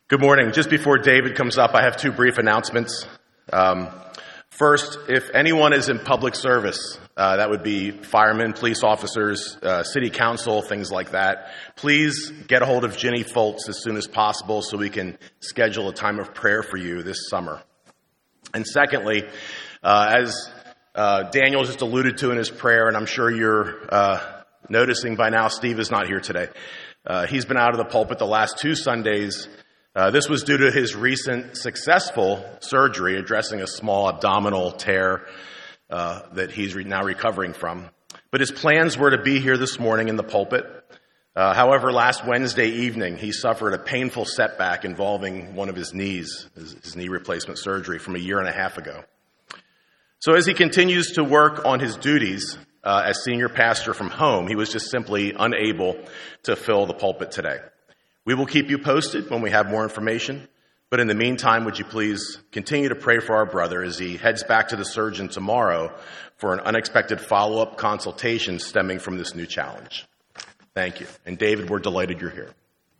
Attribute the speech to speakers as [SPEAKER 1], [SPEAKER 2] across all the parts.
[SPEAKER 1] Good morning. Just before David comes up, I have two brief announcements. First, if anyone is in public service, that would be firemen, police officers, city council, things like that, please get a hold of Ginny Foltz as soon as possible so we can schedule a time of prayer for you this summer. And secondly, as Daniel just alluded to in his prayer, and I'm sure you're noticing by now, Steve is not here today. He's been out of the pulpit the last two Sundays. This was due to his recent successful surgery addressing a small abdominal tear that he's now recovering from. But his plans were to be here this morning in the pulpit. However, last Wednesday evening, he suffered a painful setback involving one of his knees, his knee replacement surgery from a year and a half ago. So as he continues to work on his duties as senior pastor from home, he was just simply unable to fill the pulpit today. We will keep you posted when we have more information, but in the meantime, would you please continue to pray for our brother as he heads back to the surgeon tomorrow for an unexpected follow-up consultation stemming from this new challenge. Thank you. And David, we're delighted you're here.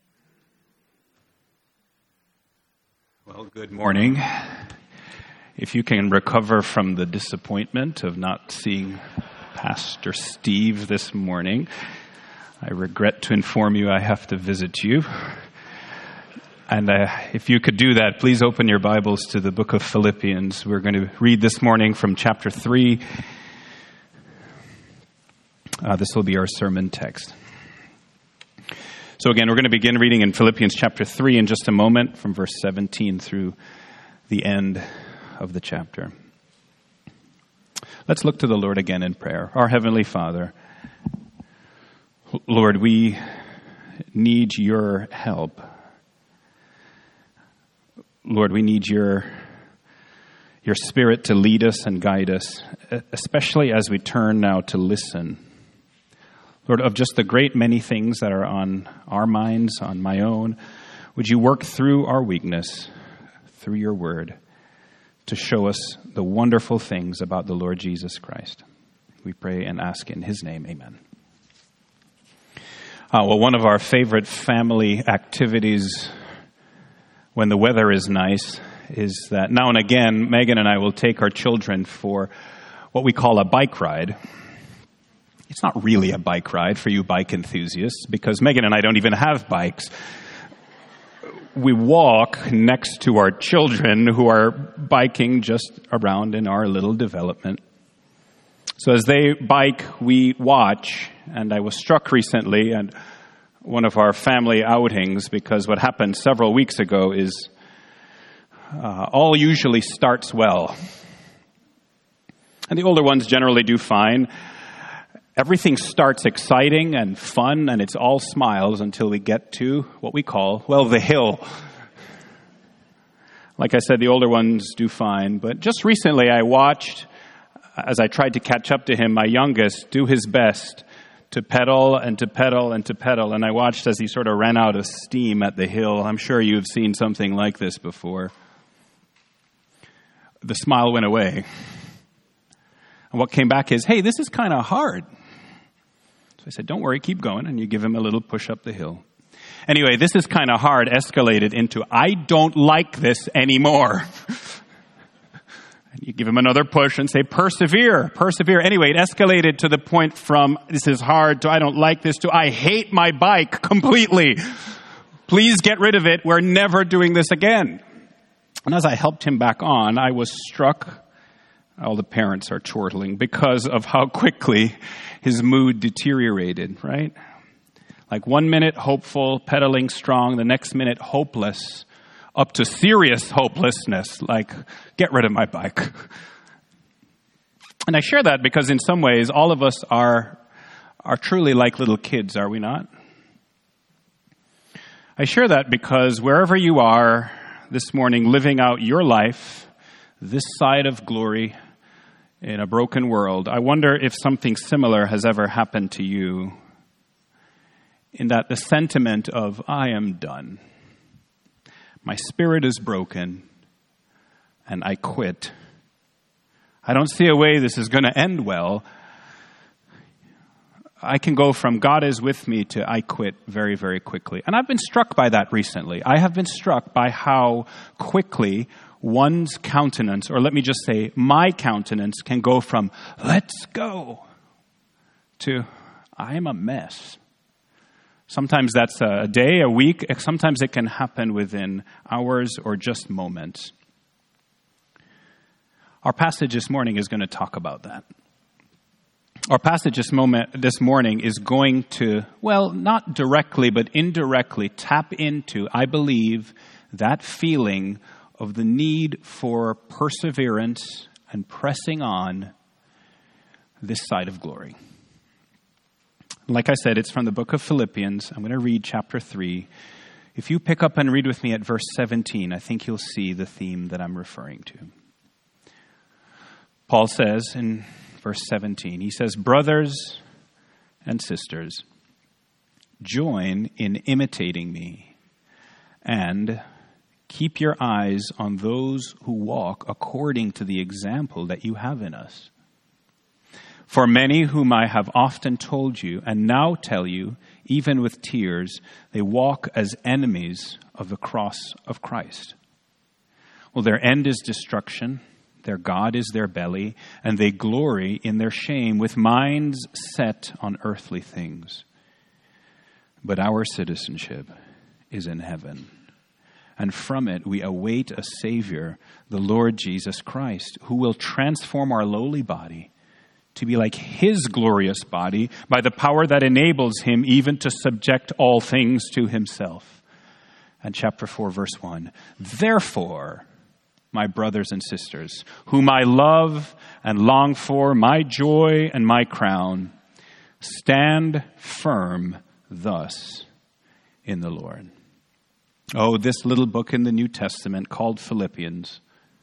[SPEAKER 2] Well, good morning. If you can recover from the disappointment of not seeing Pastor Steve this morning, I regret to inform you I have to visit you. And if you could do that, please open your Bibles to the book of Philippians. We're going to read this morning from chapter 3. This will be our sermon text. So again, we're going to begin reading in Philippians chapter 3 in just a moment, from verse 17 through the end of the chapter. Let's look to the Lord again in prayer. Our Heavenly Father, Lord, we need your help. Lord, we need your Spirit to lead us and guide us, especially as we turn now to listen. Lord, of just the great many things that are on our minds, on my own, would you work through our weakness, through your word, to show us the wonderful things about the Lord Jesus Christ. We pray and ask in his name, amen. Well, one of our favorite family activities when the weather is nice is that now and again, Megan and I will take our children for what we call a bike ride. It's not really a bike ride for you bike enthusiasts, because Megan and I don't even have bikes. We walk next to our children who are biking just around in our little development. So as they bike, we watch, and I was struck recently at one of our family outings, because what happened several weeks ago is all usually starts well. And the older ones generally do fine. Everything starts exciting and fun, and it's all smiles until we get to what we call, well, the hill. Like I said, the older ones do fine, but just recently I watched, as I tried to catch up to him, my youngest do his best to pedal and to pedal and to pedal, and I watched as he sort of ran out of steam at the hill. I'm sure you've seen something like this before. The smile went away. And what came back is, hey, this is kind of hard. So I said, don't worry, keep going, and you give him a little push up the hill. Anyway, this is kind of hard escalated into, I don't like this anymore. And you give him another push and say, persevere, persevere. Anyway, it escalated to the point from, this is hard, to I don't like this, to I hate my bike completely. Please get rid of it. We're never doing this again. And as I helped him back on, I was struck. All the parents are chortling because of how quickly his mood deteriorated, right? Like 1 minute hopeful, pedaling strong, the next minute hopeless, up to serious hopelessness, like, get rid of my bike. And I share that because in some ways, all of us are truly like little kids, are we not? I share that because wherever you are this morning, living out your life, this side of glory in a broken world, I wonder if something similar has ever happened to you, in that the sentiment of, I am done. My spirit is broken, and I quit. I don't see a way this is going to end well. I can go from God is with me to I quit very, very quickly. And I've been struck by that recently. I have been struck by how quickly one's countenance, or let me just say my countenance, can go from let's go to I'm a mess. Sometimes that's a day, a week. Sometimes it can happen within hours or just moments. Our passage this morning is going to talk about that. Our passage this morning is going to, well, not directly, but indirectly tap into, I believe, that feeling of the need for perseverance and pressing on this side of glory. Like I said, it's from the book of Philippians. I'm going to read chapter 3. If you pick up and read with me at verse 17, I think you'll see the theme that I'm referring to. Paul says in verse 17, he says, "Brothers and sisters, join in imitating me and keep your eyes on those who walk according to the example that you have in us. For many whom I have often told you and now tell you, even with tears, they walk as enemies of the cross of Christ. Well, their end is destruction. Their God is their belly, and they glory in their shame with minds set on earthly things. But our citizenship is in heaven, and from it we await a Savior, the Lord Jesus Christ, who will transform our lowly body to be like His glorious body by the power that enables Him even to subject all things to Himself." And chapter 4, verse 1, "Therefore, my brothers and sisters, whom I love and long for, my joy and my crown, stand firm thus in the Lord." Oh, this little book in the New Testament called Philippians.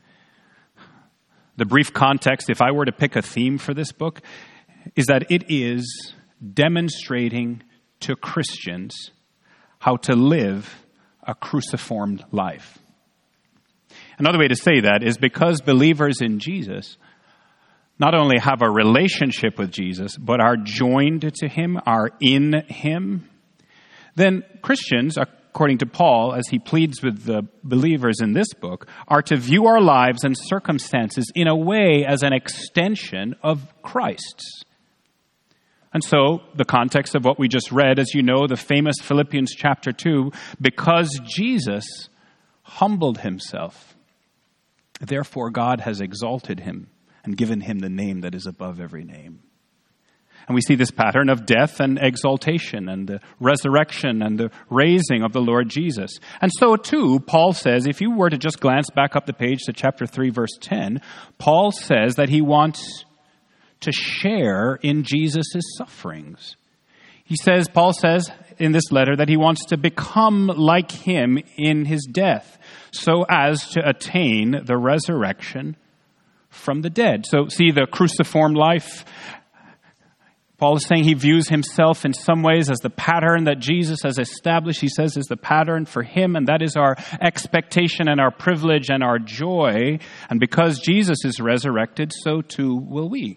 [SPEAKER 2] The brief context, if I were to pick a theme for this book, is that it is demonstrating to Christians how to live a cruciformed life. Another way to say that is because believers in Jesus not only have a relationship with Jesus, but are joined to Him, are in Him, then Christians, according to Paul, as he pleads with the believers in this book, are to view our lives and circumstances in a way as an extension of Christ's. And so, the context of what we just read, as you know, the famous Philippians chapter 2, because Jesus humbled Himself, therefore God has exalted Him and given Him the name that is above every name. And we see this pattern of death and exaltation and the resurrection and the raising of the Lord Jesus. And so too, Paul says, if you were to just glance back up the page to chapter 3, verse 10, Paul says that he wants to share in Jesus' sufferings. Paul says in this letter that he wants to become like Him in His death so as to attain the resurrection from the dead. So see the cruciform life. Paul is saying he views himself in some ways as the pattern that Jesus has established. He says is the pattern for him, and that is our expectation and our privilege and our joy. And because Jesus is resurrected, so too will we.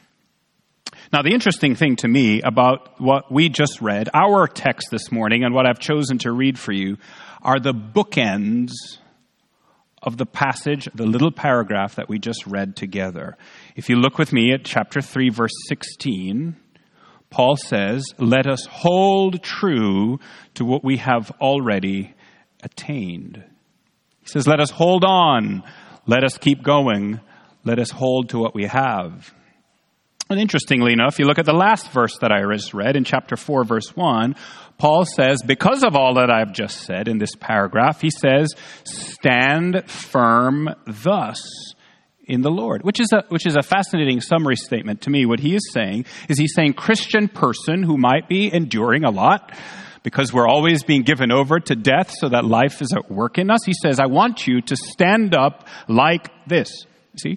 [SPEAKER 2] Now, the interesting thing to me about what we just read, our text this morning, and what I've chosen to read for you, are the bookends of the passage, the little paragraph that we just read together. If you look with me at chapter 3, verse 16, Paul says, "Let us hold true to what we have already attained." He says, let us hold on. Let us keep going. Let us hold to what we have. And interestingly enough, you look at the last verse that I just read in chapter 4, verse 1, Paul says, because of all that I've just said in this paragraph, he says, "Stand firm thus in the Lord," which is a fascinating summary statement to me. What he is saying is he's saying, Christian person who might be enduring a lot because we're always being given over to death so that life is at work in us. He says, I want you to stand up like this. See?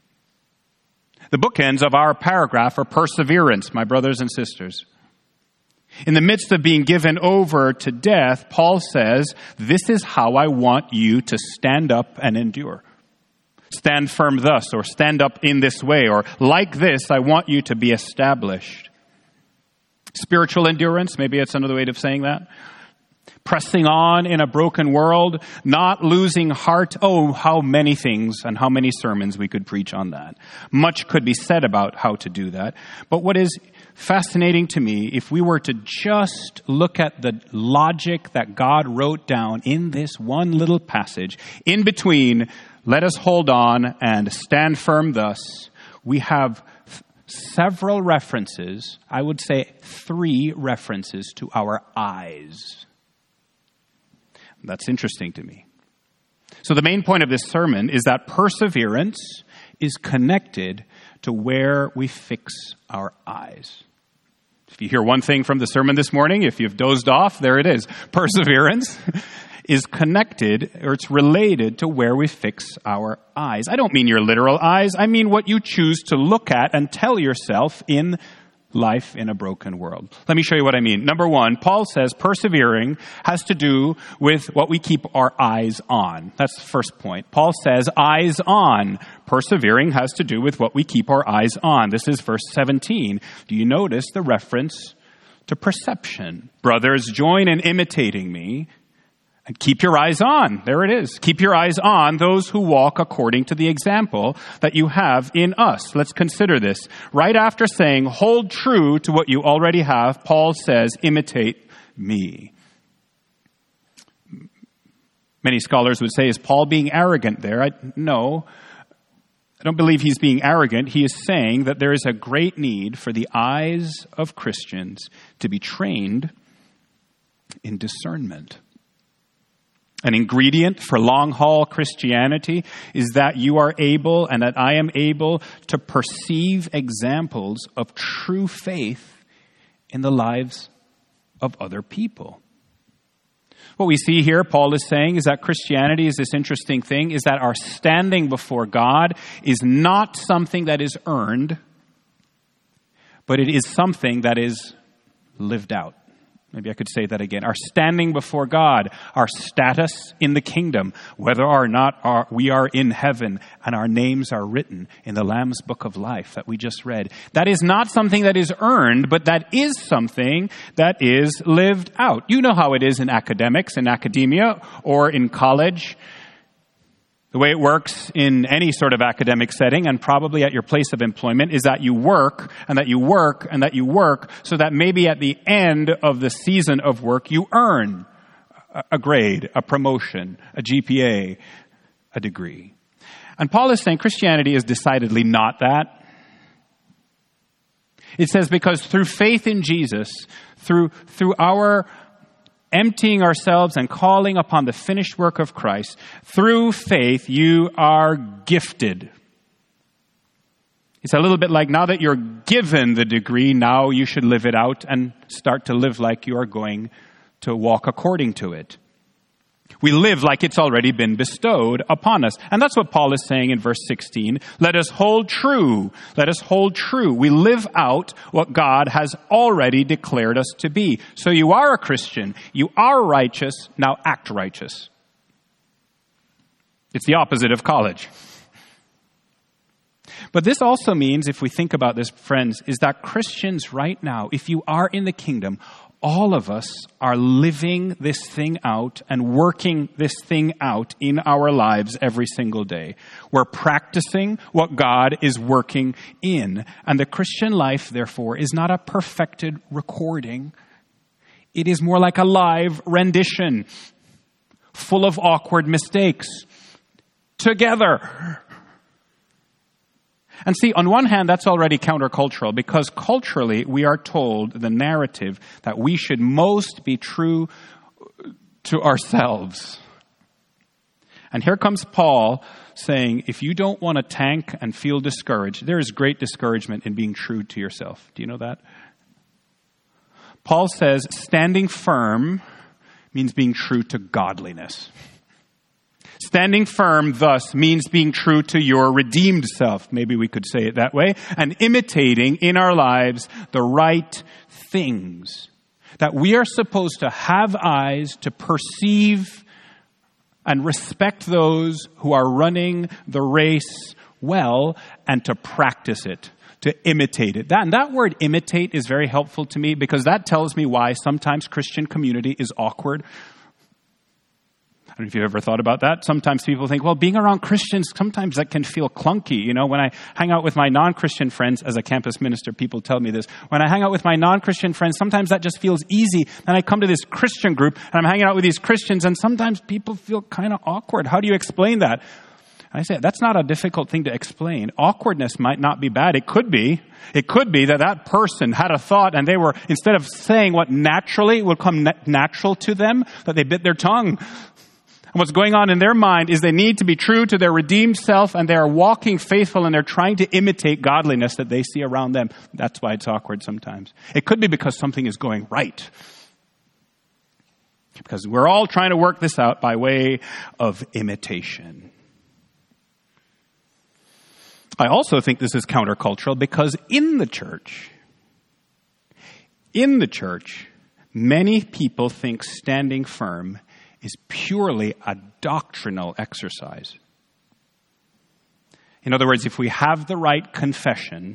[SPEAKER 2] The bookends of our paragraph are perseverance, my brothers and sisters. In the midst of being given over to death, Paul says, this is how I want you to stand up and endure. Stand firm thus, or stand up in this way, or like this, I want you to be established. Spiritual endurance, maybe that's another way of saying that. Pressing on in a broken world, not losing heart. Oh, how many things and how many sermons we could preach on that. Much could be said about how to do that. But what is fascinating to me, if we were to just look at the logic that God wrote down in this one little passage, in between, let us hold on and stand firm thus, we have several references, I would say 3 references to our eyes. That's interesting to me. So the main point of this sermon is that perseverance is connected to where we fix our eyes. If you hear one thing from the sermon this morning, if you've dozed off, there it is. Perseverance is connected, or it's related to where we fix our eyes. I don't mean your literal eyes. I mean what you choose to look at and tell yourself in life in a broken world. Let me show you what I mean. Number 1, Paul says persevering has to do with what we keep our eyes on. That's the first point. Paul says eyes on. Persevering has to do with what we keep our eyes on. This is verse 17. Do you notice the reference to perception? Brothers, join in imitating me. And keep your eyes on. There it is. Keep your eyes on those who walk according to the example that you have in us. Let's consider this. Right after saying, hold true to what you already have, Paul says, imitate me. Many scholars would say, is Paul being arrogant there? No, I don't believe he's being arrogant. He is saying that there is a great need for the eyes of Christians to be trained in discernment. An ingredient for long-haul Christianity is that you are able and that I am able to perceive examples of true faith in the lives of other people. What we see here, Paul is saying, is that Christianity is this interesting thing, is that our standing before God is not something that is earned, but it is something that is lived out. Maybe I could say that again. Our standing before God, our status in the kingdom, whether or not we are in heaven and our names are written in the Lamb's Book of Life that we just read. That is not something that is earned, but that is something that is lived out. You know how it is in academics, in academia, or in college. The way it works in any sort of academic setting and probably at your place of employment is that you work and that you work and that you work so that maybe at the end of the season of work you earn a grade, a promotion, a GPA, a degree. And Paul is saying Christianity is decidedly not that. It says because through faith in Jesus, through our emptying ourselves and calling upon the finished work of Christ, through faith, you are gifted. It's a little bit like now that you're given the degree, now you should live it out and start to live like you are going to walk according to it. We live like it's already been bestowed upon us. And that's what Paul is saying in verse 16. Let us hold true. Let us hold true. We live out what God has already declared us to be. So you are a Christian. You are righteous. Now act righteous. It's the opposite of college. But this also means, if we think about this, friends, is that Christians right now, if you are in the kingdom, all of us are living this thing out and working this thing out in our lives every single day. We're practicing what God is working in. And the Christian life, therefore, is not a perfected recording. It is more like a live rendition, full of awkward mistakes, together. And see, on one hand, that's already countercultural because culturally we are told the narrative that we should most be true to ourselves. And here comes Paul saying, if you don't want to tank and feel discouraged, there is great discouragement in being true to yourself. Do you know that? Paul says standing firm means being true to godliness. Standing firm, thus, means being true to your redeemed self. Maybe we could say it that way. And imitating in our lives the right things. That we are supposed to have eyes to perceive and respect those who are running the race well and to practice it. to imitate it. That word imitate is very helpful to me because that tells me why sometimes Christian community is awkward. I don't know if you've ever thought about that. Sometimes people think, well, being around Christians, sometimes that can feel clunky. You know, when I hang out with my non-Christian friends, as a campus minister, people tell me this. When I hang out with my non-Christian friends, sometimes that just feels easy. Then I come to this Christian group, and I'm hanging out with these Christians, and sometimes people feel kind of awkward. How do you explain that? I say, that's not a difficult thing to explain. Awkwardness might not be bad. It could be. It could be that person had a thought, and they were, instead of saying what naturally would come natural to them, that they bit their tongue. And what's going on in their mind is they need to be true to their redeemed self, and they are walking faithful, and they're trying to imitate godliness that they see around them. That's why it's awkward sometimes. It could be because something is going right. Because we're all trying to work this out by way of imitation. I also think this is countercultural because in the church, many people think standing firm is purely a doctrinal exercise. In other words, if we have the right confession,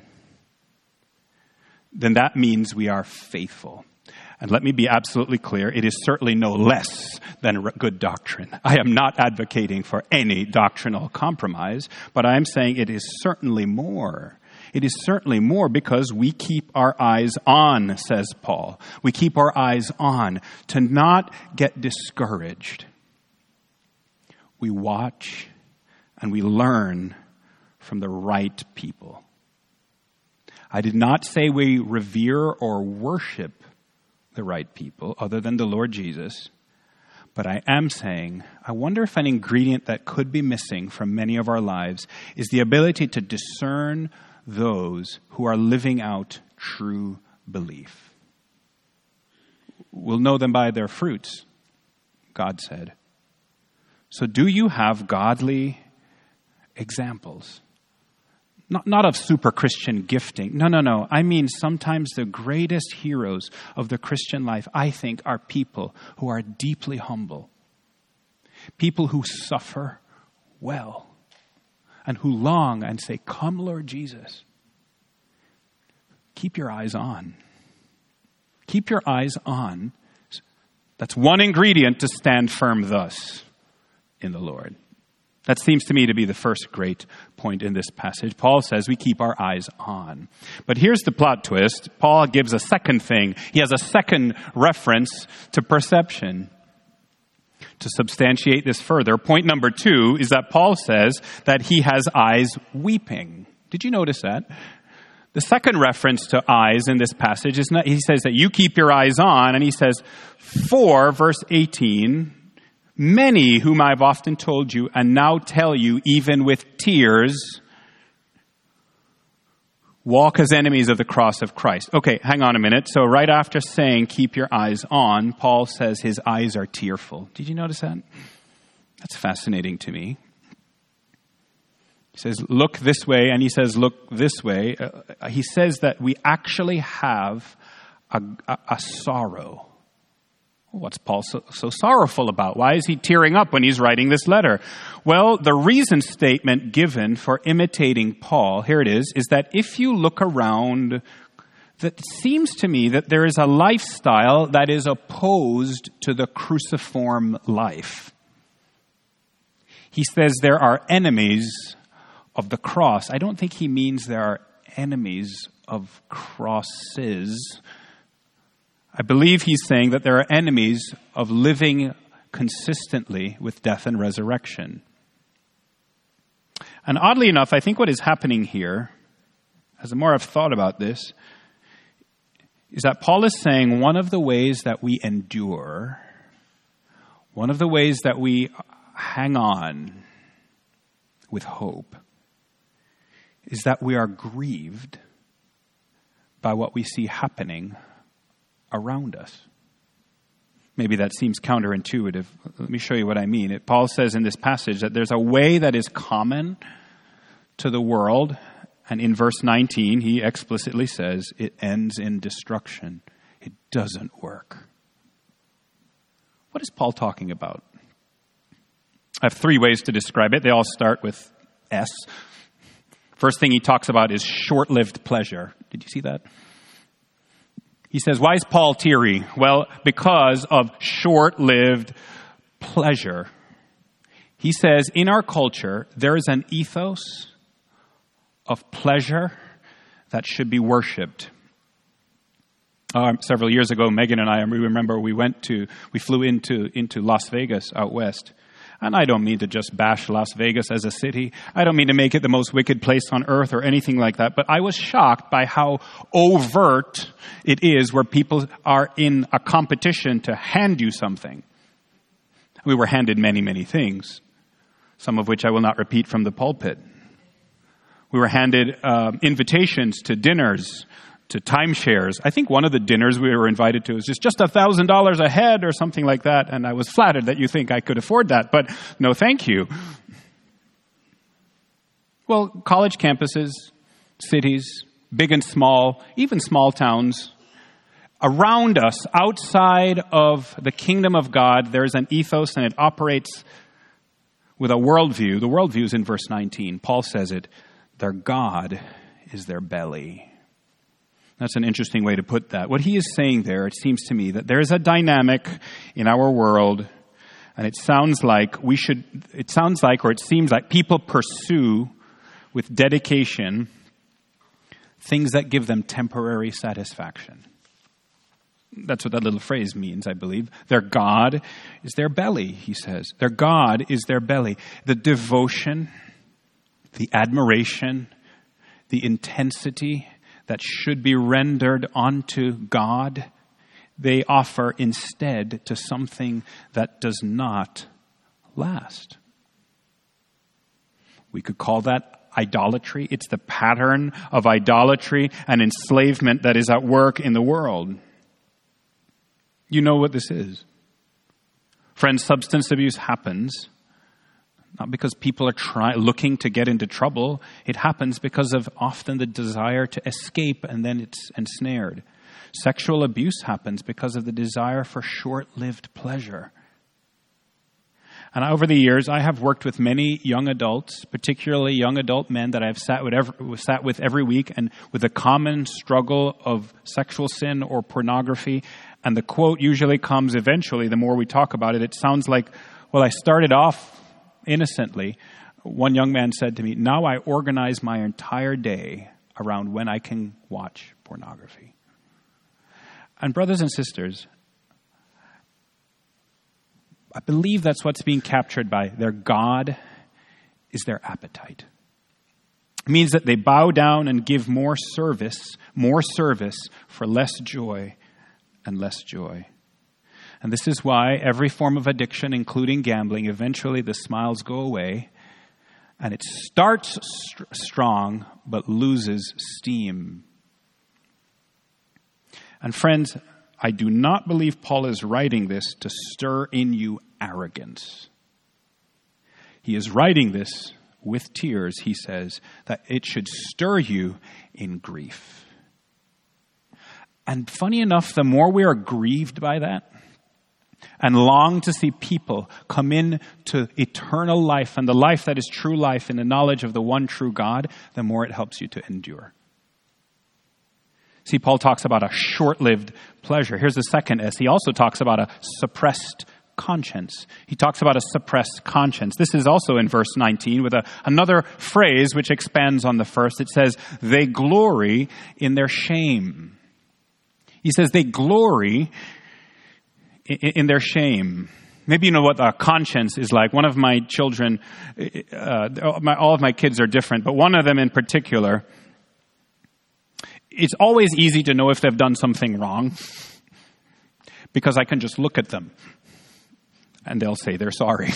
[SPEAKER 2] then that means we are faithful. And let me be absolutely clear, it is certainly no less than good doctrine. I am not advocating for any doctrinal compromise, but I am saying it is certainly more. It is certainly more because we keep our eyes on, says Paul. We keep our eyes on to not get discouraged. We watch and we learn from the right people. I did not say we revere or worship the right people other than the Lord Jesus. But I am saying, I wonder if an ingredient that could be missing from many of our lives is the ability to discern those who are living out true belief. We'll know them by their fruits, God said. So do you have godly examples? Not of super Christian gifting. No. I mean, sometimes the greatest heroes of the Christian life, I think, are people who are deeply humble. People who suffer well. And who long and say, "Come, Lord Jesus." Keep your eyes on. Keep your eyes on. That's one ingredient to stand firm thus in the Lord. That seems to me to be the first great point in this passage. Paul says we keep our eyes on. But here's the plot twist. Paul gives a second thing. He has a second reference to perception. To substantiate this further, point number 2 is that Paul says that he has eyes weeping. Did you notice that? The second reference to eyes in this passage is not, he says that you keep your eyes on, and he says, "For," verse 18, "many whom I've often told you and now tell you even with tears walk as enemies of the cross of Christ." Okay, hang on a minute. So right after saying keep your eyes on, Paul says his eyes are tearful. Did you notice that? That's fascinating to me. He says, look this way, and he says, look this way. He says that we actually have a sorrow. What's Paul so sorrowful about? Why is he tearing up when he's writing this letter? Well, the reason statement given for imitating Paul, here it is that if you look around, that seems to me that there is a lifestyle that is opposed to the cruciform life. He says there are enemies of the cross. I don't think he means there are enemies of crosses. I believe he's saying that there are enemies of living consistently with death and resurrection. And oddly enough, I think what is happening here, as the more I've thought about this, is that Paul is saying one of the ways that we endure, one of the ways that we hang on with hope, is that we are grieved by what we see happening around us. Maybe that seems counterintuitive. Let me show you what I mean. Paul says in this passage that there's a way that is common to the world, and in verse 19 he explicitly says it ends in destruction. It doesn't work. What is Paul talking about? I have 3 ways to describe it. They all start with S. First thing he talks about is short-lived pleasure. Did you see that? He says, why is Paul teary? Well, because of short-lived pleasure. He says, in our culture, there is an ethos of pleasure that should be worshipped. Several years ago, Megan and I, we remember we flew into Las Vegas out west. And I don't mean to just bash Las Vegas as a city. I don't mean to make it the most wicked place on earth or anything like that. But I was shocked by how overt it is where people are in a competition to hand you something. We were handed many, many things, some of which I will not repeat from the pulpit. We were handed invitations to dinners, to timeshares. I think one of the dinners we were invited to was just $1,000 a head or something like that. And I was flattered that you think I could afford that, but no, thank you. Well, college campuses, cities, big and small, even small towns, around us, outside of the kingdom of God, there's an ethos and it operates with a worldview. The worldview is in verse 19. Paul says it, their God is their belly. That's an interesting way to put that. What he is saying there, it seems to me, that there is a dynamic in our world, and it seems like people pursue with dedication things that give them temporary satisfaction. That's what that little phrase means, I believe. Their God is their belly, he says. Their God is their belly. The devotion, the admiration, the intensity that should be rendered unto God, they offer instead to something that does not last. We could call that idolatry. It's the pattern of idolatry and enslavement that is at work in the world. You know what this is. Friends, substance abuse happens not because people are looking to get into trouble. It happens because of often the desire to escape, and then it's ensnared. Sexual abuse happens because of the desire for short-lived pleasure. And over the years, I have worked with many young adults, particularly young adult men that I've sat with every week, and with a common struggle of sexual sin or pornography. And the quote usually comes eventually, the more we talk about it. It sounds like, well, I started off innocently. One young man said to me, now I organize my entire day around when I can watch pornography. And brothers and sisters, I believe that's what's being captured by their God is their appetite. It means that they bow down and give more service for less joy and less joy. And this is why every form of addiction, including gambling, eventually the smiles go away and it starts strong but loses steam. And friends, I do not believe Paul is writing this to stir in you arrogance. He is writing this with tears, he says, that it should stir you in grief. And funny enough, the more we are grieved by that, and long to see people come into eternal life and the life that is true life in the knowledge of the one true God, the more it helps you to endure. See, Paul talks about a short-lived pleasure. Here's the second S. He also talks about a suppressed conscience. He talks about a suppressed conscience. This is also in verse 19 with another phrase which expands on the first. It says, they glory in their shame. He says they glory in their shame. Maybe you know what a conscience is like. One of my children, all of my kids are different, but one of them in particular, it's always easy to know if they've done something wrong because I can just look at them and they'll say they're sorry.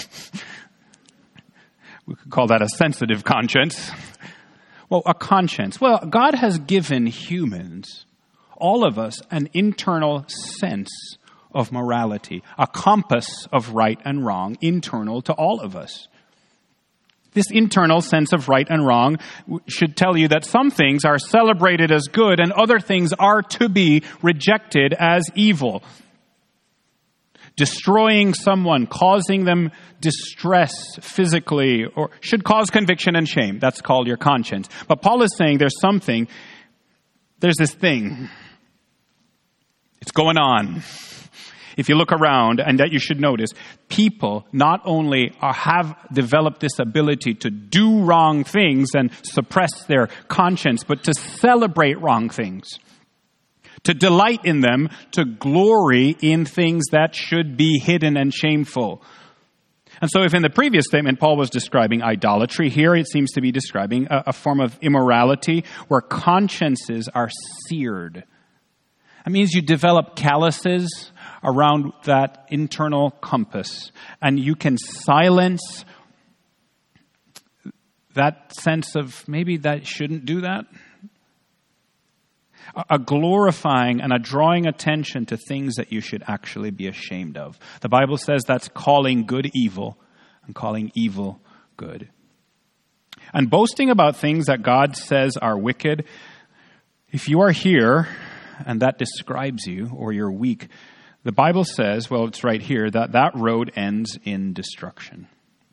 [SPEAKER 2] We could call that a sensitive conscience. Well, a conscience. Well, God has given humans, all of us, an internal sense of morality, a compass of right and wrong internal to all of us. This internal sense of right and wrong should tell you that some things are celebrated as good and other things are to be rejected as evil. destroying someone, causing them distress physically, or should cause conviction and shame. That's called your conscience. But Paul is saying there's this thing. It's going on. If you look around, and that you should notice, people not only have developed this ability to do wrong things and suppress their conscience, but to celebrate wrong things, to delight in them, to glory in things that should be hidden and shameful. And so if in the previous statement Paul was describing idolatry, here it seems to be describing a form of immorality where consciences are seared. That means you develop calluses around that internal compass, and you can silence that sense of maybe that shouldn't do that. A glorifying and a drawing attention to things that you should actually be ashamed of. The Bible says that's calling good evil and calling evil good. And boasting about things that God says are wicked, if you are here and that describes you or you're weak, the Bible says, well, it's right here, that road ends in destruction.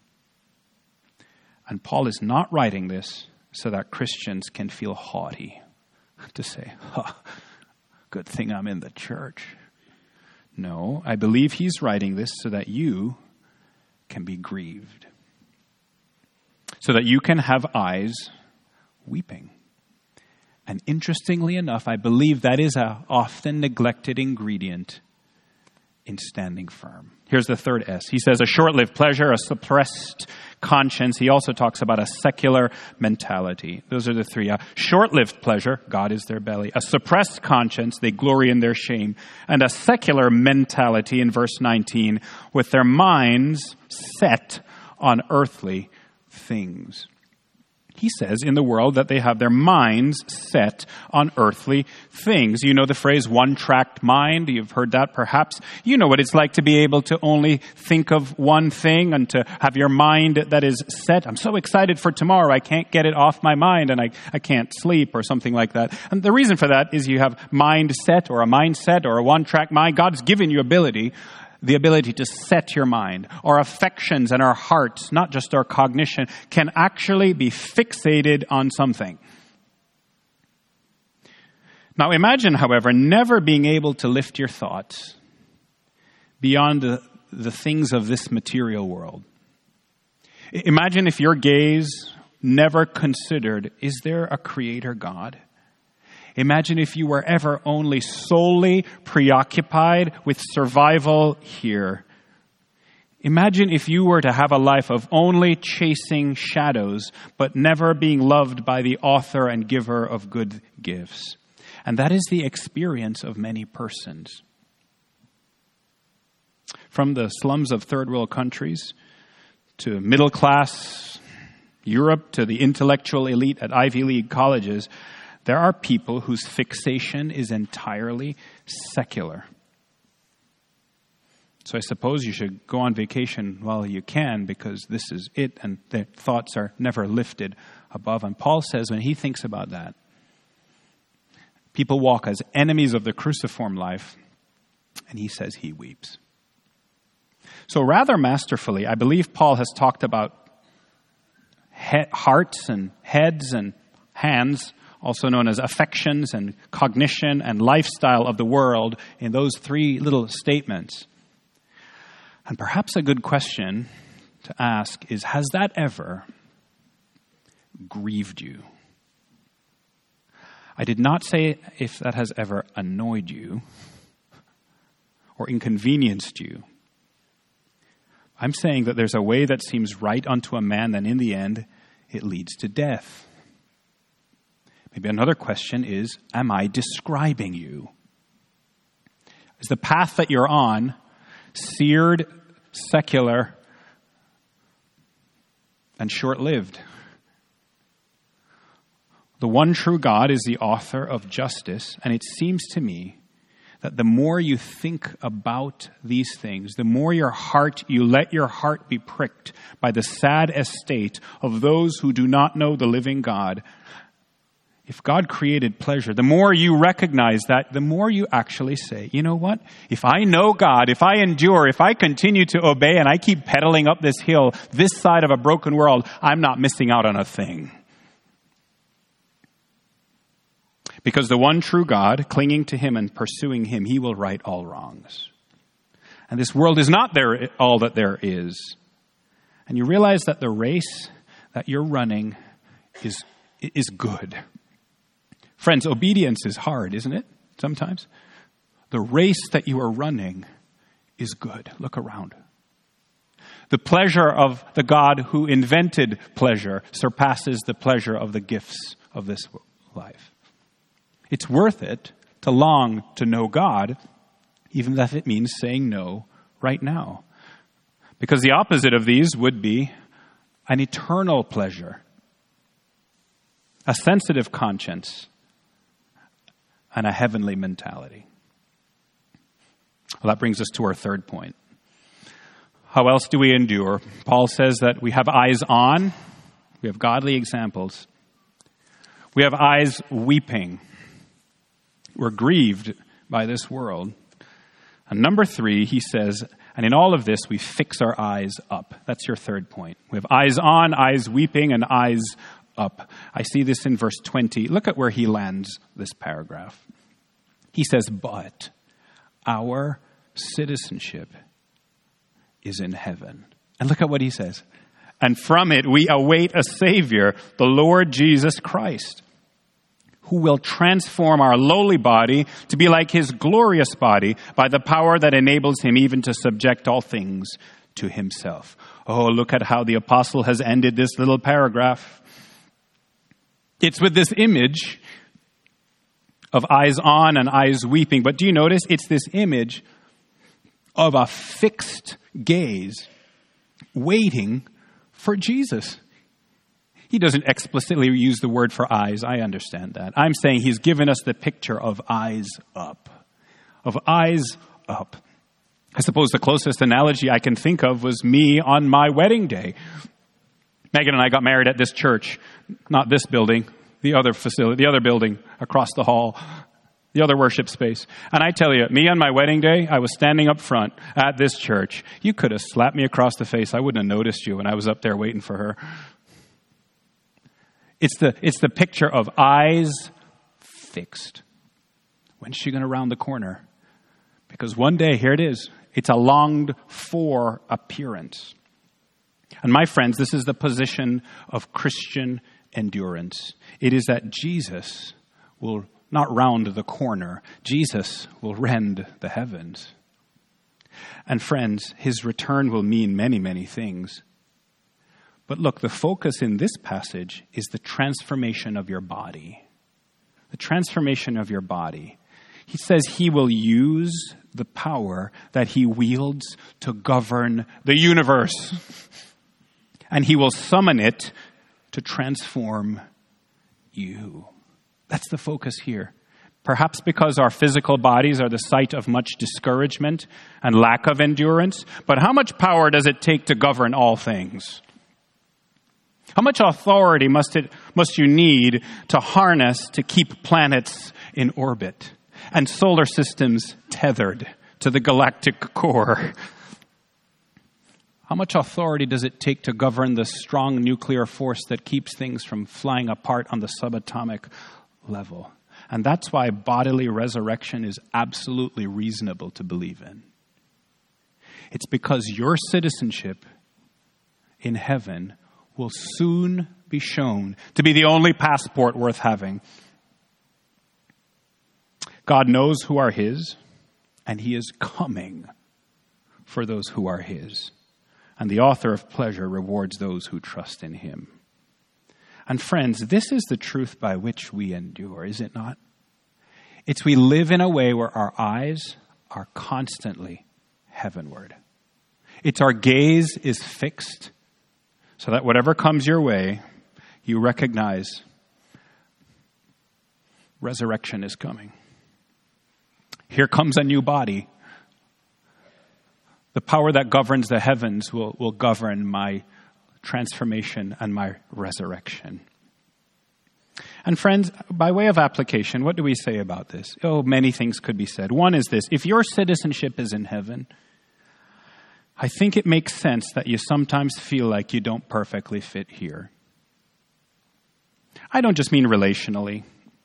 [SPEAKER 2] And Paul is not writing this so that Christians can feel haughty, to say, good thing I'm in the church. No, I believe he's writing this so that you can be grieved, so that you can have eyes weeping. And interestingly enough, I believe that is an often neglected ingredient in standing firm. Here's the third S. He says a short-lived pleasure, a suppressed conscience. He also talks about a secular mentality. Those are the three. A short-lived pleasure, God is their belly. A suppressed conscience, they glory in their shame. And a secular mentality in verse 19, with their minds set on earthly things. He says in the world that they have their minds set on earthly things. You know the phrase one-track mind? You've heard that perhaps. You know what it's like to be able to only think of one thing and to have your mind that is set. I'm so excited for tomorrow. I can't get it off my mind and I can't sleep or something like that. And the reason for that is you have mindset or a mindset or a one-track mind. God's given you the ability to set your mind. Our affections and our hearts, not just our cognition, can actually be fixated on something. Now imagine, however, never being able to lift your thoughts beyond the things of this material world. Imagine if your gaze never considered, is there a creator God? Imagine if you were ever only solely preoccupied with survival here. Imagine if you were to have a life of only chasing shadows, but never being loved by the author and giver of good gifts. And that is the experience of many persons. From the slums of third world countries to middle class Europe to the intellectual elite at Ivy League colleges, there are people whose fixation is entirely secular. So I suppose you should go on vacation while you can because this is it and their thoughts are never lifted above. And Paul says when he thinks about that, people walk as enemies of the cruciform life, and he says he weeps. So rather masterfully, I believe Paul has talked about hearts and heads and hands, also known as affections and cognition and lifestyle of the world, in those three little statements. And perhaps a good question to ask is, has that ever grieved you? I did not say if that has ever annoyed you or inconvenienced you. I'm saying that there's a way that seems right unto a man, and in the end, it leads to death. Maybe another question is, am I describing you? Is the path that you're on seared, secular, and short-lived? The one true God is the author of justice, and it seems to me that the more you think about these things, the more you let your heart be pricked by the sad estate of those who do not know the living God, if God created pleasure, the more you recognize that, the more you actually say, you know what? If I know God, if I endure, if I continue to obey and I keep pedaling up this hill, this side of a broken world, I'm not missing out on a thing. Because the one true God, clinging to him and pursuing him, he will right all wrongs. And this world is not all that there is. And you realize that the race that you're running is good. Friends, obedience is hard, isn't it? Sometimes. The race that you are running is good. Look around. The pleasure of the God who invented pleasure surpasses the pleasure of the gifts of this life. It's worth it to long to know God, even if it means saying no right now. Because the opposite of these would be an eternal pleasure, a sensitive conscience, and a heavenly mentality. Well, that brings us to our third point. How else do we endure? Paul says that we have eyes on, we have godly examples. We have eyes weeping. We're grieved by this world. And number 3, he says, and in all of this, we fix our eyes up. That's your third point. We have eyes on, eyes weeping, and eyes up. I see this in verse 20. Look at where he lands this paragraph. He says, but our citizenship is in heaven. And look at what he says. And from it we await a Savior, the Lord Jesus Christ, who will transform our lowly body to be like his glorious body by the power that enables him even to subject all things to himself. Oh, look at how the apostle has ended this little paragraph. It's with this image of eyes on and eyes weeping. But do you notice it's this image of a fixed gaze waiting for Jesus? He doesn't explicitly use the word for eyes. I understand that. I'm saying he's given us the picture of eyes up. Of eyes up. I suppose the closest analogy I can think of was me on my wedding day. Megan and I got married at this church, not this building, the other facility, the other building across the hall, the other worship space. And I tell you, me on my wedding day, I was standing up front at this church. You could have slapped me across the face. I wouldn't have noticed you when I was up there waiting for her. It's the picture of eyes fixed. When's she going to round the corner? Because one day, here it is. It's a longed for appearance. And my friends, this is the position of Christian endurance. It is that Jesus will not round the corner. Jesus will rend the heavens. And friends, his return will mean many, many things. But look, the focus in this passage is the transformation of your body. The transformation of your body. He says he will use the power that he wields to govern the universe. And he will summon it to transform you. That's the focus here. Perhaps because our physical bodies are the site of much discouragement and lack of endurance. But how much power does it take to govern all things? How much authority must you need to harness to keep planets in orbit and solar systems tethered to the galactic core? How much authority does it take to govern the strong nuclear force that keeps things from flying apart on the subatomic level? And that's why bodily resurrection is absolutely reasonable to believe in. It's because your citizenship in heaven will soon be shown to be the only passport worth having. God knows who are his, and he is coming for those who are his. And the author of pleasure rewards those who trust in him. And friends, this is the truth by which we endure, is it not? It's we live in a way where our eyes are constantly heavenward. It's our gaze is fixed so that whatever comes your way, you recognize resurrection is coming. Here comes a new body. The power that governs the heavens will govern my transformation and my resurrection. And friends, by way of application, what do we say about this? Oh, many things could be said. One is this: if your citizenship is in heaven, I think it makes sense that you sometimes feel like you don't perfectly fit here. I don't just mean relationally.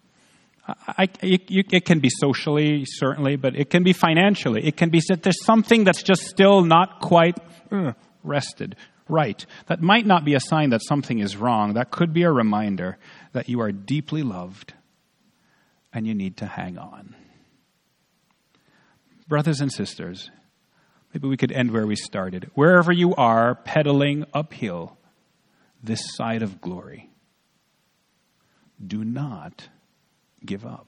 [SPEAKER 2] It can be socially, certainly, but it can be financially. It can be that there's something that's just still not quite rested right. That might not be a sign that something is wrong. That could be a reminder that you are deeply loved and you need to hang on. Brothers and sisters, maybe we could end where we started. Wherever you are pedaling uphill this side of glory, do not give up.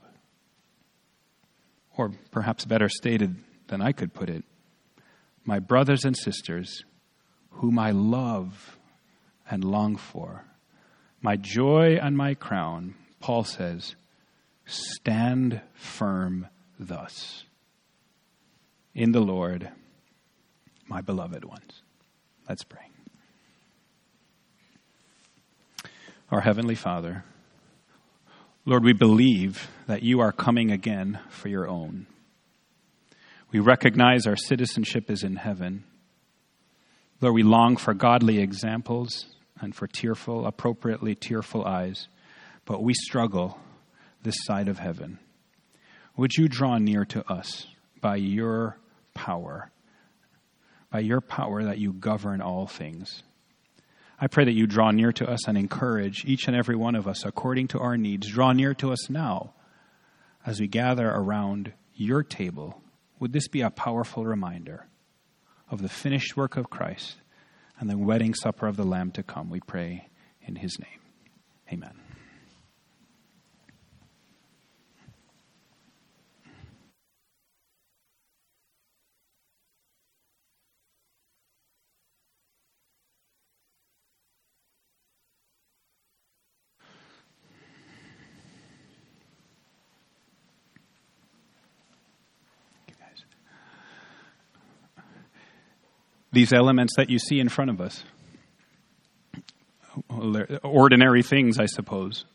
[SPEAKER 2] Or perhaps better stated than I could put it, my brothers and sisters, whom I love and long for, my joy and my crown, Paul says, stand firm thus in the Lord, my beloved ones. Let's pray. Our Heavenly Father, Lord, we believe that you are coming again for your own. We recognize our citizenship is in heaven. Lord, we long for godly examples and for appropriately tearful eyes, but we struggle this side of heaven. Would you draw near to us by your power that you govern all things? I pray that you draw near to us and encourage each and every one of us according to our needs. Draw near to us now as we gather around your table. Would this be a powerful reminder of the finished work of Christ and the wedding supper of the Lamb to come? We pray in his name. Amen. These elements that you see in front of us, ordinary things, I suppose.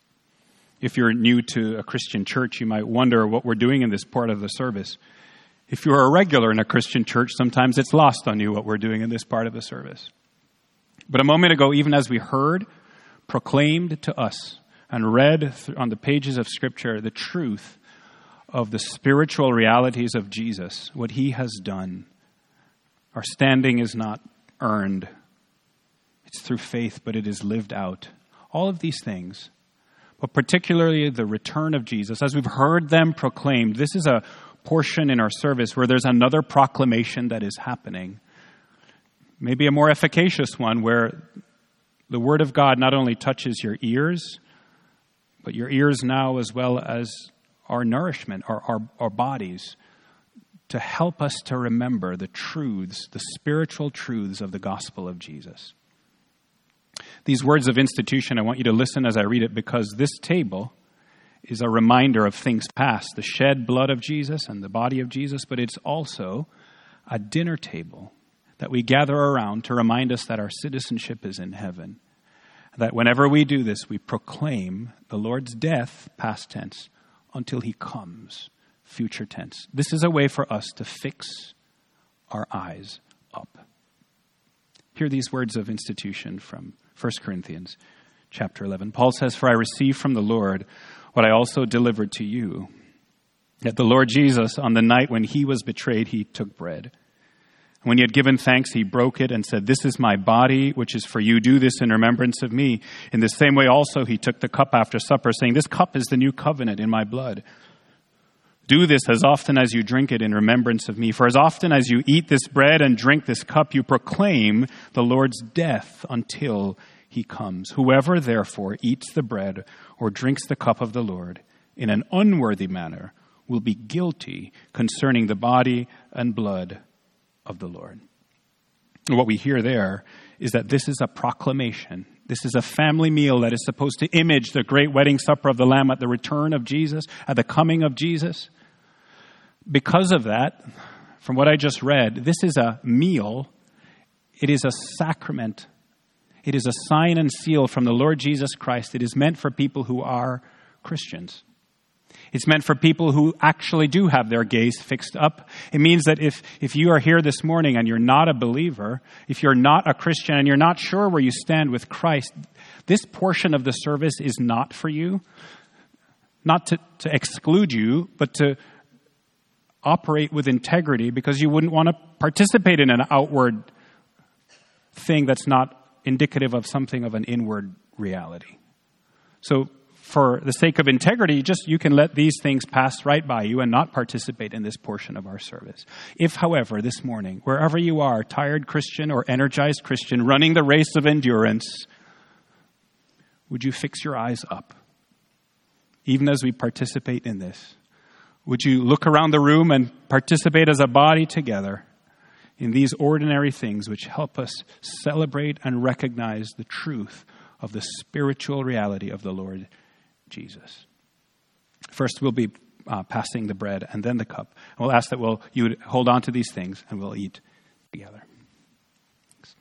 [SPEAKER 2] If you're new to a Christian church, you might wonder what we're doing in this part of the service. If you're a regular in a Christian church, sometimes it's lost on you what we're doing in this part of the service. But a moment ago, even as we heard, proclaimed to us, and read on the pages of Scripture the truth of the spiritual realities of Jesus, what he has done. Our standing is not earned. It's through faith, but it is lived out. All of these things, but particularly the return of Jesus, as we've heard them proclaimed, this is a portion in our service where there's another proclamation that is happening. Maybe a more efficacious one where the Word of God not only touches your ears, but your ears now as well as our nourishment, our bodies, to help us to remember the truths, the spiritual truths of the gospel of Jesus. These words of institution, I want you to listen as I read it, because this table is a reminder of things past, the shed blood of Jesus and the body of Jesus, but it's also a dinner table that we gather around to remind us that our citizenship is in heaven. That whenever we do this, we proclaim the Lord's death, past tense, until he comes, future tense. This is a way for us to fix our eyes up. Hear these words of institution from 1 Corinthians chapter 11. Paul says, "For I received from the Lord what I also delivered to you, that the Lord Jesus, on the night when he was betrayed, he took bread. When he had given thanks, he broke it and said, 'This is my body, which is for you. Do this in remembrance of me.' In the same way also he took the cup after supper, saying, 'This cup is the new covenant in my blood. Do this as often as you drink it in remembrance of me. For as often as you eat this bread and drink this cup, you proclaim the Lord's death until he comes. Whoever therefore eats the bread or drinks the cup of the Lord in an unworthy manner will be guilty concerning the body and blood of the Lord.'" And what we hear there is that this is a proclamation. This is a family meal that is supposed to image the great wedding supper of the Lamb at the return of Jesus, at the coming of Jesus. Because of that, from what I just read, this is a meal. It is a sacrament. It is a sign and seal from the Lord Jesus Christ. It is meant for people who are Christians. It's meant for people who actually do have their gaze fixed up. It means that if you are here this morning and you're not a believer, if you're not a Christian and you're not sure where you stand with Christ, this portion of the service is not for you. Not to exclude you, but to operate with integrity, because you wouldn't want to participate in an outward thing that's not indicative of something of an inward reality. So for the sake of integrity, you can let these things pass right by you and not participate in this portion of our service. If, however, this morning, wherever you are, tired Christian or energized Christian, running the race of endurance, would you fix your eyes up? Even as we participate in this, would you look around the room and participate as a body together in these ordinary things which help us celebrate and recognize the truth of the spiritual reality of the Lord Jesus? First, we'll be passing the bread and then the cup. And we'll ask that you would hold on to these things and we'll eat together. Thanks.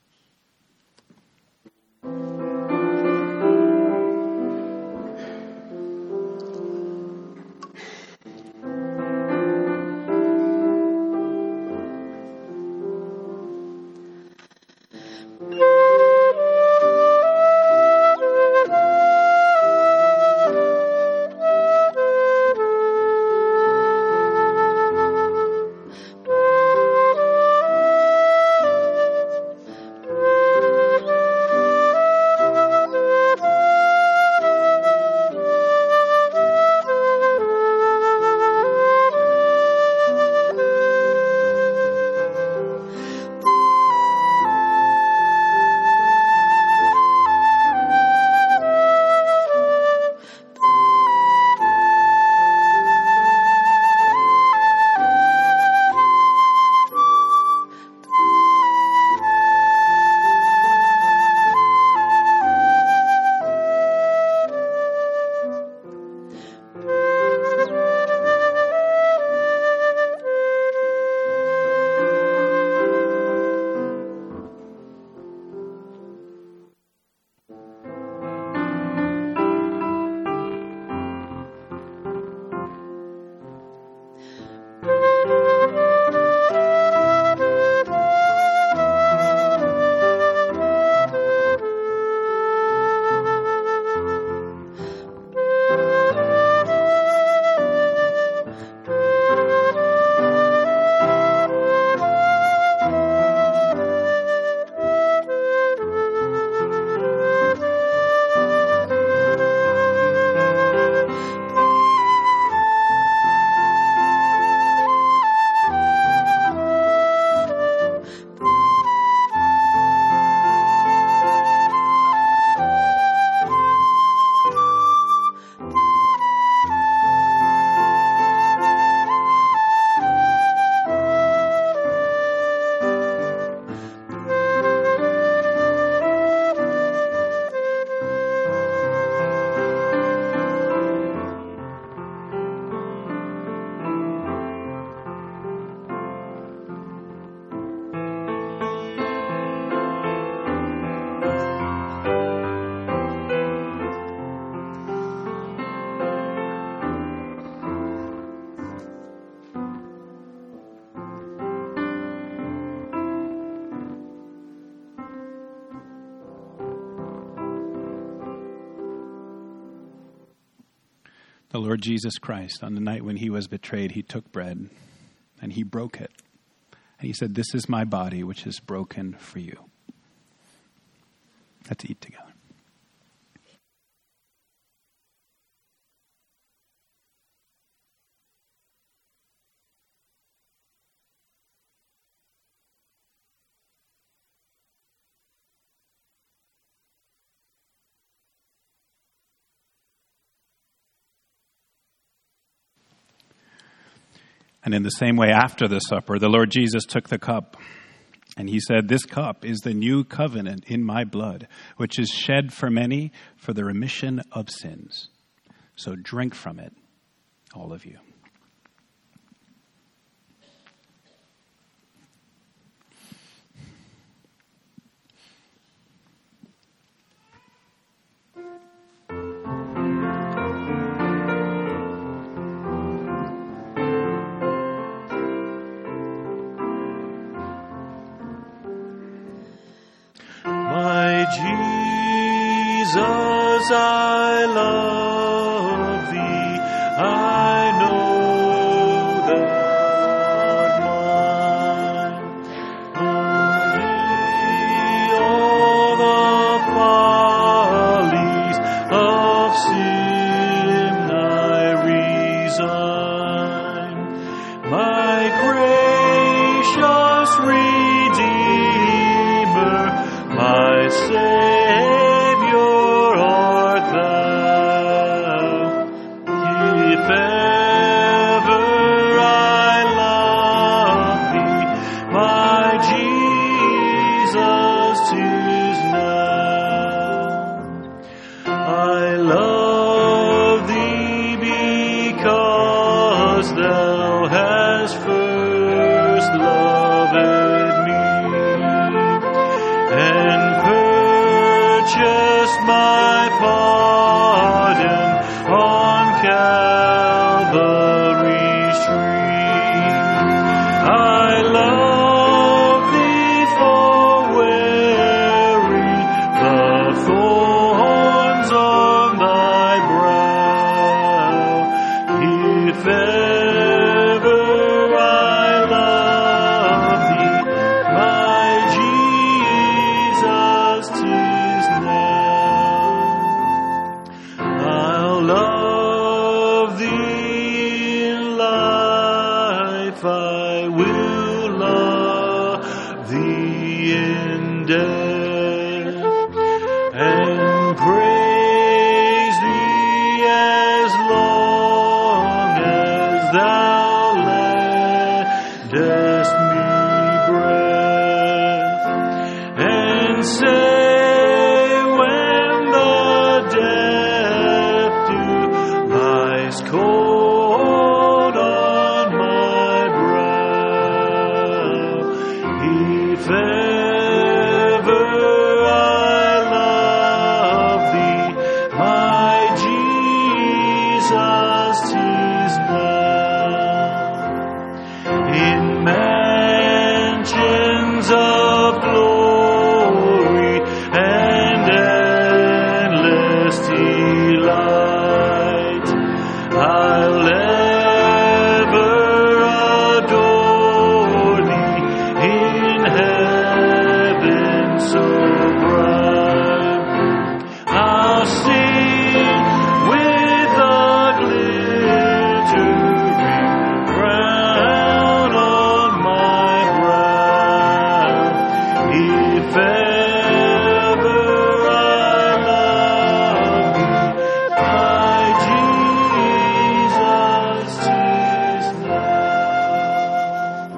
[SPEAKER 2] The Lord Jesus Christ, on the night when he was betrayed, he took bread and he broke it. And he said, "This is my body, which is broken for you." Let's eat together. And in the same way, after the supper, the Lord Jesus took the cup, and he said, "This cup is the new covenant in my blood, which is shed for many for the remission of sins. So drink from it, all of you."
[SPEAKER 3] Jesus, I love thee. I know that mine. All the follies of sin I resign. My gracious Redeemer, my Savior art thou. If ever I love thee, my Jesus, 'tis now. I love thee because thou hast first loved me and purchased my pardon on Calvary's tree. I love thee for wearing the thorns on thy brow. If ever I love thee, my Jesus, 'tis now. I'll love thee in life, I will love thee in death, and praise thee as long as thou lendest me breath, and say when the death dew lies cold on my brow, if ever I love thee, my Jesus, 'tis now. In mansions of glory and endless delight, I'll ever adore thee in heaven so bright. I'll sing with the glittering crown on my brow. If ever I love thee, my Jesus, 'tis now.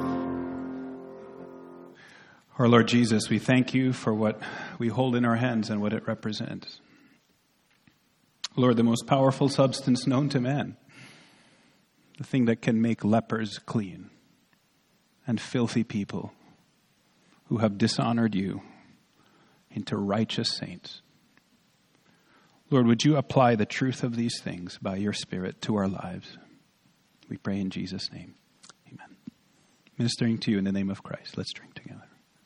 [SPEAKER 2] Our Lord Jesus, we thank you for what we hold in our hands and what it represents. Lord, the most powerful substance known to man, the thing that can make lepers clean and filthy people who have dishonored you into righteous saints. Lord, would you apply the truth of these things by your Spirit to our lives? We pray in Jesus' name. Amen. Ministering to you in the name of Christ. Let's drink together.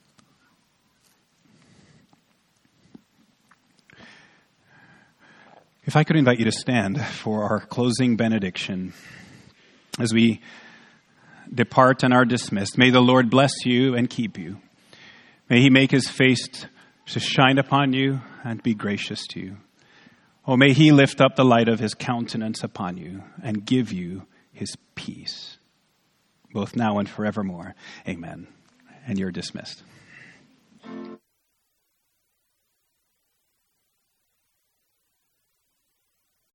[SPEAKER 2] If I could invite you to stand for our closing benediction as we depart and are dismissed. May the Lord bless you and keep you. May he make his face to shine upon you and be gracious to you. Oh, may he lift up the light of his countenance upon you and give you his peace, both now and forevermore. Amen. And you're dismissed.